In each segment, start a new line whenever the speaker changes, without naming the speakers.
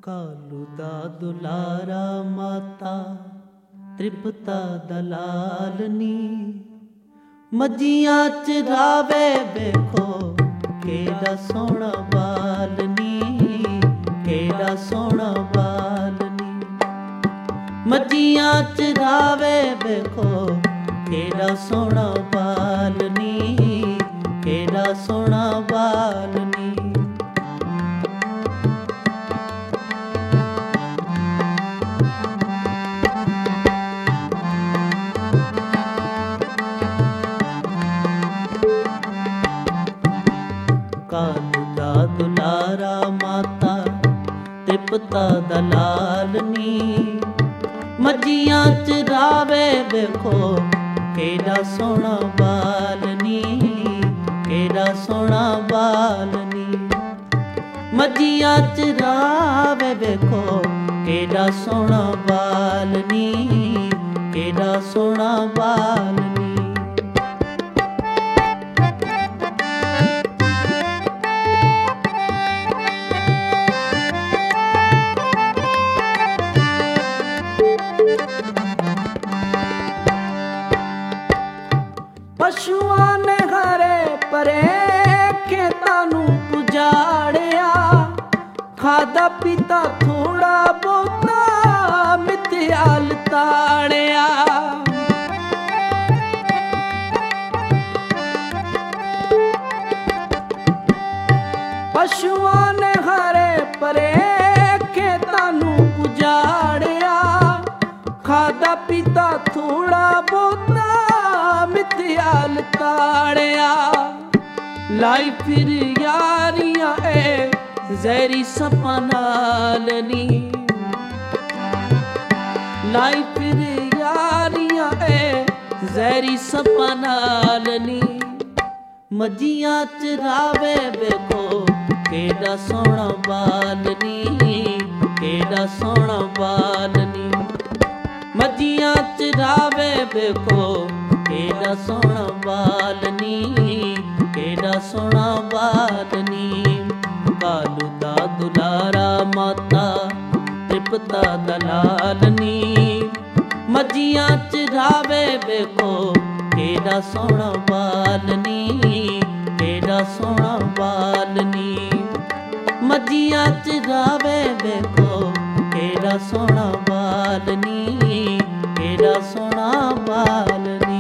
ਕਾਲੂ ਦਾ ਦੁਲਾਰਾ ਮਾਤਾ ਤ੍ਰਿਪਤਾ ਦਲਾਲਨੀ, ਮੱਝੀਆਂ ਚਰਾਵੇ ਵੇਖੋ ਕਿਹੜਾ ਸੋਹਣਾ ਬਾਲਨੀ, ਕਿਹੜਾ ਸੋਹਣਾ ਬਾਲਨੀ। ਮੱਝੀਆਂ ਚਰਾਵੇ ਵੇਖੋ ਕਿਹੜਾ ਸੋਹਣਾ ਬਾਲਨੀ, ਕਿਹੜਾ ਸੋਹਣਾ ਬਾਲਨੀ। ਕਾਲੂ ਦਾ ਦੁਲਾਰਾ ਮਾਤਾ ਤ੍ਰਿਪਤਾ ਦਲਾਲਨੀ, ਮੱਝੀਆਂ ਚਰਾਵੇ ਵੇਖੋ ਕਿਹੜਾ ਸੋਹਣਾ ਬਾਲਨੀ, ਕਿਹੜਾ ਸੋਹਣਾ ਬਾਲਨੀ। ਮੱਝੀਆਂ ਚਰਾਵੇ ਵੇਖੋ ਕਿਹੜਾ ਸੋਹਣਾ ਬਾਲਨੀ, ਕਿਹੜਾ ਸੋਹਣਾ ਬਾਲਨੀ। ਪਸ਼ੂਆਂ ਨੇ ਹਰੇ ਭਰੇ ਖੇਤਾਂ ਨੂੰ ਉਜਾੜਿਆ, ਖਾਧਾ ਪੀਤਾ ਥੋੜਾ ਬਹੁਤਾ ਮਿੱਥਿਆ ਲਤਾੜਿਆ। ਪਸ਼ੂਆਂ ਨੇ ਹਰੇ ਭਰੇ ਖੇਤਾਂ ਨੂੰ ਉਜਾੜਿਆ, ਖਾਧਾ ਪੀਤਾ ਥੋੜਾ ਬਹੁਤਾ ਮਿੱਥਿਆ ਲਤਾੜਿਆ। ਲਾਈ ਫਿਰ ਯਾਰੀਆਂ ਏ ਜ਼ਹਿਰੀ ਸੱਪਾਂ ਨਾਲ ਨੀ, ਲਾਈ ਫਿਰ ਯਾਰੀਆਂ ਏ ਜ਼ਹਿਰੀ ਸੱਪਾਂ ਨਾਲ ਨੀ। ਮੱਝੀਆਂ ਚਰਾਵੇ ਵੇਖੋ ਕਿਹੜਾ ਸੋਹਣਾ ਬਾਲਨੀ, ਕਿਹੜਾ ਸੋਹਣਾ ਬਾਲਨੀ। ਮੱਝੀਆਂ ਚਰਾਵੇ ਵੇਖੋ ਕਿਹੜਾ ਸੋਹਣਾ ਬਾਲਨੀ, ਕਿਹੜਾ ਸੋਹਣਾ ਬਾਲਨੀ। ਕਾਲੂ ਦਾ ਦੁਲਾਰਾ ਮਾਤਾ ਤ੍ਰਿਪਤਾ ਦਲਾਲਨੀ, ਮੱਝੀਆਂ ਚਰਾਵੇ ਵੇਖੋ ਕਿਹੜਾ ਸੋਹਣਾ ਬਾਲਨੀ, ਕਿਹੜਾ ਸੋਹਣਾ ਬਾਲਨੀ। ਮੱਝੀਆਂ ਚਰਾਵੇ ਵੇਖੋ ਕਿਹੜਾ ਸੋਹਣਾ ਬਾਲਨੀ, ਕਿਹੜਾ ਸੋਹਣਾ ਬਾਲਨੀ।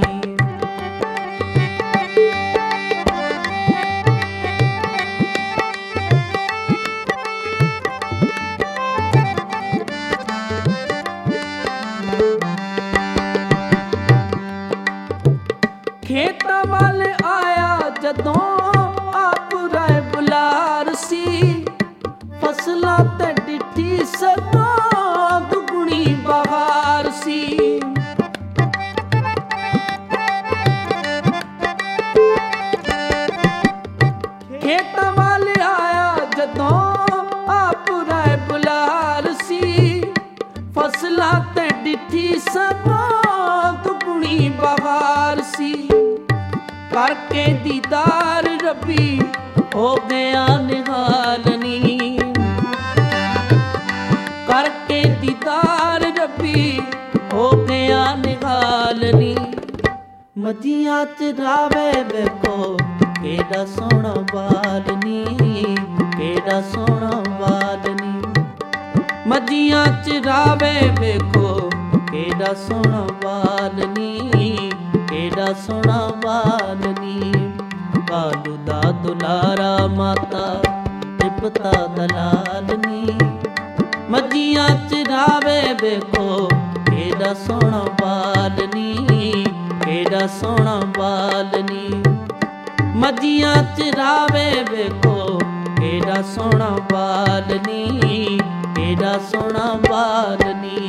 ਖੇਤਾਂ ਵੱਲ ਆਇਆ ਜਦੋਂ ਆਪ ਰਾਏ ਬੁਲਾਰ ਸੀ, ਫਸਲਾਂ ਤੇ ਡਿੱਠੀ ਸਦਾ ਦੁਗਣੀ ਬਹਾਰ ਸੀ। ਖੇਤਾਂ ਵੱਲ ਆਇਆ ਜਦੋਂ ਆਪ ਰਾਏ ਬੁਲਾਰ ਸੀ, ਫਸਲਾਂ ਤੇ ਡਿੱਠੀ ਸਦਾ ਦੁਗਣੀ ਬਹਾਰ ਸੀ। ਕਰਕੇ ਦੀਦਾਰ ਰੱਬੀ ਹੋ ਗਿਆ ਨਿਹਾਲਨੀ, ਕਰਕੇ ਦੀਦਾਰ ਰੱਬੀ ਹੋ ਗਿਆ ਨਿਹਾਲਨੀ। ਮੱਝੀਆਂ ਚਰਾਵੇ ਵੇਖੋ ਕਿਹੜਾ ਸੋਹਣਾ ਬਾਲਨੀ, ਕਿਹੜਾ ਸੋਹਣਾ ਬਾਲਨੀ। ਮੱਝੀਆਂ ਚਰਾਵੇ ਵੇਖੋ ਕਿਹੜਾ ਸੋਹਣਾ ਬਾਲਨੀ, ਕਿਹੜਾ ਸੋਹਣਾ ਬਾਲਨੀ। ਕਾਲੂ ਦਾ ਦੁਲਾਰਾ ਮਾਤਾ ਤ੍ਰਿਪਤਾ ਦਲਾਲਨੀ, ਮੱਝੀਆਂ ਚਰਾਵੇ ਵੇਖੋ ਕਿਹੜਾ ਸੋਹਣਾ ਬਾਲਨੀ, ਕਿਹੜਾ ਸੋਹਣਾ ਬਾਲਨੀ। ਮੱਝੀਆਂ ਚਰਾਵੇ ਵੇਖੋ ਕਿਹੜਾ ਸੋਹਣਾ ਬਾਲਨੀ, ਕਿਹੜਾ ਸੋਹਣਾ ਬਾਲਨੀ।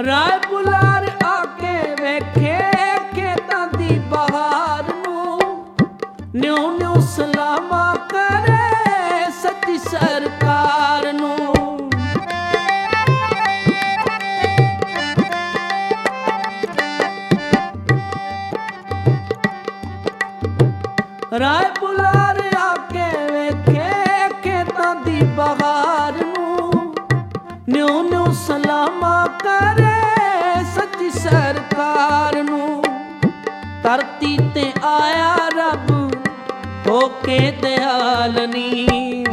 ਰਾਏ ਬੁਲਾਰ ਆ ਕੇ ਵੇਖੇ ਖੇਤਾਂ ਦੀ ਬਹਾਰ ਨੂੰ, ਨਿਉ ਨਿਉ ਸਲਾਮਾਂ ਕਰੇ ਸੱਚੀ ਸਰਕਾਰ ਨੂੰ। ਰਾਏ ਬੁਲਾਰ ਆ ਕੇ ਵੇਖੇ ਖੇਤਾਂ ਦੀ ਬਹਾਰ ਨੂੰ, ਨਿਉ ਨਿਉ ਸਲਾਮਾਂ ਕਰੇ ਸੱਚੀ ਸਰਕਾਰ ਨੂੰ। ਧਰਤੀ ਤੇ ਆਇਆ ਰੱਬ ਹੋ ਕੇ ਦਿਆਲ ਨੀ,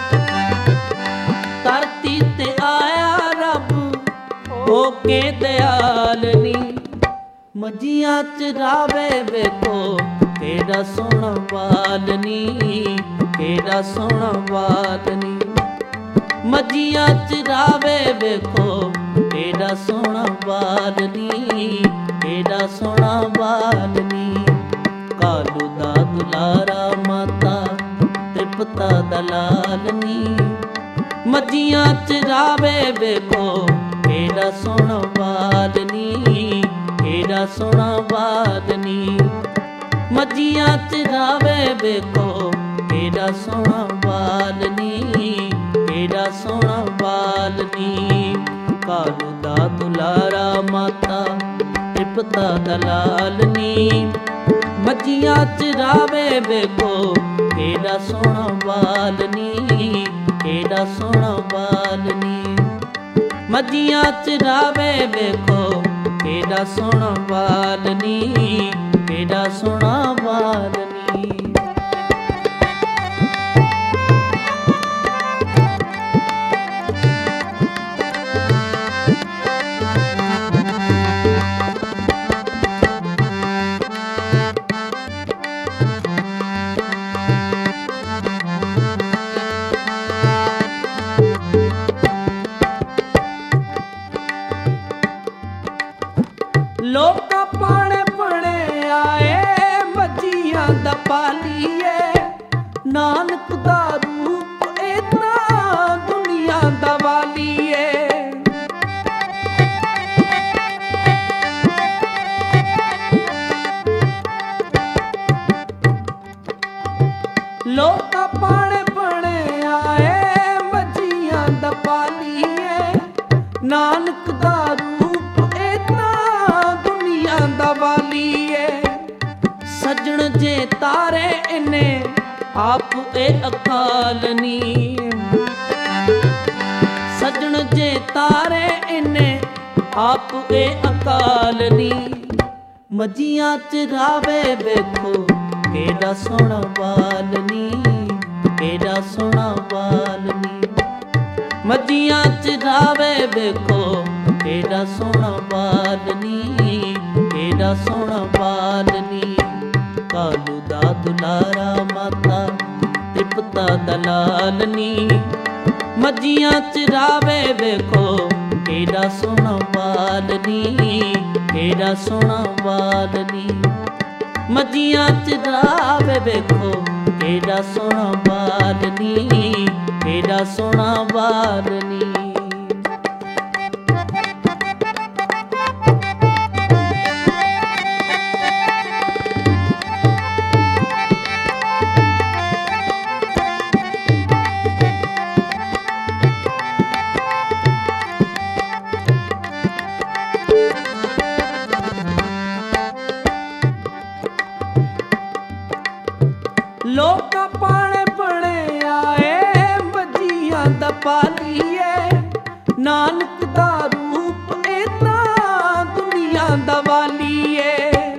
ਧਰਤੀ ਤੇ ਆਇਆ ਰੱਬ ਹੋ ਕੇ ਦਿਆਲ ਨੀ। ਮੱਝੀਆਂ ਚਰਾਵੇ ਵੇਖੋ ਕਿਹੜਾ ਸੋਹਣਾ ਬਾਲ ਨੀ, ਕਿਹੜਾ ਸੋਹਣਾ ਬਾਲ ਨੀ। ਮੱਝੀਆਂ ਚਰਾਵੇ ਵੇਖੋ ਕਿਹੜਾ ਸੋਹਣਾ ਬਾਲ ਨੀ, ਕਿਹੜਾ ਸੋਹਣਾ ਬਾਲ ਨੀ। ਕਾਲੂ ਦਾ ਦੁਲਾਰਾ ਮਾਤਾ ਤ੍ਰਿਪਤਾ ਦਾ ਲਾਲ ਨੀ। ਮੱਝੀਆਂ ਚਰਾਵੇ ਵੇਖੋ ਕਿਹੜਾ ਸੋਹਣਾ ਬਾਲ ਨੀ, ਕਿਹੜਾ ਸੋਹਣਾ ਬਾਲ ਨੀ। ਮੱਝੀਆਂ ਚਰਾਵੇ ਵੇਖੋ ਕਿਹੜਾ ਸੋਹਣਾ ਬਾਲ ਨੀ, ਕਿਹੜਾ ਸੋਹਣਾ ਬਾਲ ਨੀ। ਕਾਲੂ ਦਾ ਦੁਲਾਰਾ ਮਾਤਾ ਤ੍ਰਿਪਤਾ ਦਾ ਲਾਲ ਨੀ। ਮੱਝੀਆਂ ਚਰਾਵੇ ਵੇਖੋ ਕਿਹੜਾ ਸੋਹਣਾ ਬਾਲ ਨੀ, ਕਿਹੜਾ ਸੋਹਣਾ ਬਾਲ ਨੀ। ਮੱਝੀਆਂ ਚਰਾਵੇ ਵੇਖੋ ਕਿਹੜਾ ਸੋਹਣਾ ਬਾਲ ਨੀ, ਕਿਹੜਾ ਸੋਹਣਾ ਬਾਲ ਨੀ। ਲੋਕਾਂ ਪਾਣੇ ਪਣੇ ਆਏ ਮੱਝੀਆਂ ਦਾ ਪਾਲੀਏ। ਨਾਨਕ ਦਾ ਰੂਪ ਇਤਨਾ ਦੁਨੀਆ ਦਾ ਵਾਲੀਏ। ਲੋਕਾਂ ਪਾਣੇ ਪਣੇ ਆਏ ਮੱਝੀਆਂ ਦਾ ਪਾਲੀਏ। ਨਾਨਕ ਦਾ ਰੂਪ ਇਤਨਾ ਦੁਨੀਆ ਦਾ ਵਾਲੀਏ। ਸੱਜਣ ਜੇ ਤਾਰੇ ਇਹਨੇ ਆਪ ਇਹ ਅਕਾਲ ਨੀ। ਸੱਜਣ ਜੇ ਤਾਰੇ ਇਹਨੇ ਆਪ ਇਹ ਅਕਾਲ ਨੀ। ਮੱਝੀਆਂ ਚਰਾਵੇ ਵੇਖੋ ਕਿਹੜਾ ਸੋਹਣਾ ਬਾਲ ਨੀ, ਕਿਹੜਾ ਸੋਹਣਾ ਬਾਲ ਨੀ। ਮੱਝੀਆਂ ਚਰਾਵੇ ਵੇਖੋ ਕਿਹੜਾ ਸੋਹਣਾ ਬਾਲ ਨੀ, ਕਿਹੜਾ ਸੋਹਣਾ ਬਾਲ ਨੀ। ਕਾਲੂ ਦਾ ਦੁਲਾਰਾ ਮਾਤਾ ਤ੍ਰਿਪਤਾ ਦਾ ਲਾਲ ਨੀ। ਮੱਝੀਆਂ ਚਰਾਵੇ ਵੇਖੋ ਕਿਹੜਾ ਸੋਹਣਾ ਬਾਲ ਨੀ, ਕਿਹੜਾ ਸੋਹਣਾ ਬਾਲ ਨੀ। ਮੱਝੀਆਂ ਚਰਾਵੇ ਵੇਖੋ ਕਿਹੜਾ ਸੋਹਣਾ ਬਾਲ ਨੀ, ਕਿਹੜਾ ਸੋਹਣਾ ਬਾਲ ਨੀ। ਲੋਕਾਂ ਪਾਣੇ ਪਣੇ ਆਏ ਮੱਝੀਆਂ ਦਾ ਪਾਲੀਏ। ਨਾਨਕ ਦਾ ਰੂਪ ਇਤਨਾ ਦੁਨੀਆ ਦਾ ਵਾਲੀਏ।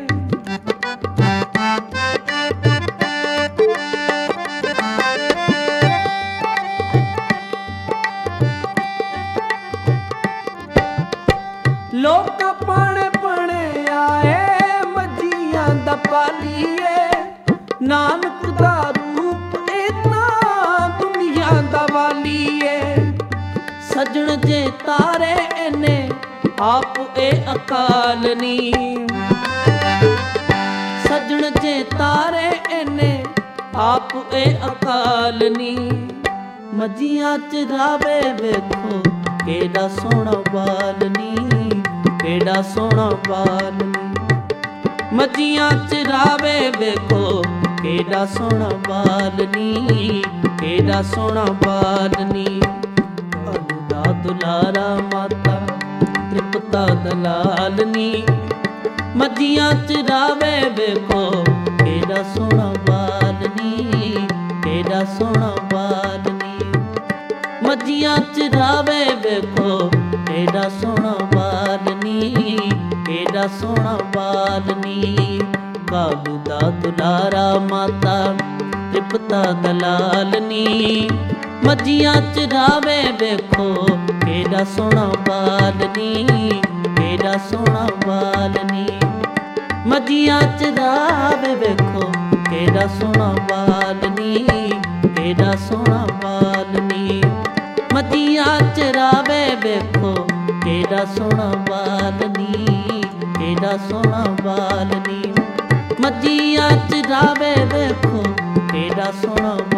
ਲੋਕਾਂ ਪਾਣੇ ਪਣੇ ਆਏ ਮੱਝੀਆਂ ਦਾ ਪਾਲੀਏ। ਨਾਨਕ ਦਾ ਰੂਪ ਇਤਨਾ ਦੁਨੀਆ ਦਾ ਵਾਲੀਏ। ਸੱਜਣ ਜੇ ਤਾਰੇ ਇਹਨੇ ਆਪ ਇਹ ਅਕਾਲ ਨੀ। ਸੱਜਣ ਜੇ ਤਾਰੇ ਇਹਨੇ ਆਪ ਇਹ ਅਕਾਲ ਨੀ। ਮੱਝੀਆਂ ਚਰਾਵੇ ਵੇਖੋ ਕਿਹੜਾ ਸੋਹਣਾ ਬਾਲ ਨੀ, ਕਿਹੜਾ ਸੋਹਣਾ ਬਾਲ ਨੀ। ਮੱਝੀਆਂ ਚਰਾਵੇ ਵੇਖੋ ਕਿਹੜਾ ਸੋਹਣਾ ਬਾਲ ਨੀ, ਕਿਹੜਾ ਸੋਹਣਾ ਬਾਲ ਨੀ। ਅਲੂ ਦਾ ਦੁਲਾਰਾ ਮਾਤਾ ਤ੍ਰਿਪਤਾ ਦਲਾਲ ਨੀ। ਮੱਝੀਆਂ ਚਰਾਵੇ ਵੇਖੋ ਕਿਹੜਾ ਸੋਹਣਾ ਬਾਲ ਨੀ, ਕਿਹੜਾ ਸੋਹਣਾ ਬਾਲ ਨੀ। ਮੱਝੀਆਂ ਚਰਾਵੇ ਵੇਖੋ ਕਿਹੜਾ ਸੋਹਣਾ ਬਾਲ ਨੀ, ਕਿਹੜਾ ਸੋਹਣਾ ਬਾਲ ਨੀ। ਕਾਲੂ ਦਾ ਦੁਲਾਰਾ ਮਾਤਾ ਤ੍ਰਿਪਤਾ ਦਲਾਲ ਨੀ। ਮੱਝੀਆਂ ਚਰਾਵੇ ਵੇਖੋ ਕਿਹੜਾ ਸੋਹਣਾ ਬਾਲ ਨੀ, ਕਿਹੜਾ ਸੋਹਣਾ ਬਾਲ ਨੀ। ਮੱਝੀਆਂ ਚਰਾਵੇ ਵੇਖੋ ਕਿਹੜਾ ਸੋਹਣਾ ਬਾਲ ਨੀ, ਕਿਹੜਾ ਸੋਹਣਾ ਬਾਲ ਨੀ। ਮੱਝੀਆਂ ਚਰਾਵੇ ਵੇਖੋ ਕਿਹੜਾ ਸੋਹਣਾ ਬਾਲ ਨੀ, ਕਿਹੜਾ ਸੋਹਣਾ ਬਾਲ ਨੀ। ਮੱਝੀਆਂ ਚਰਾਵੇ ਵੇਖੋ ਕਿਹੜਾ ਸੋਹਣਾ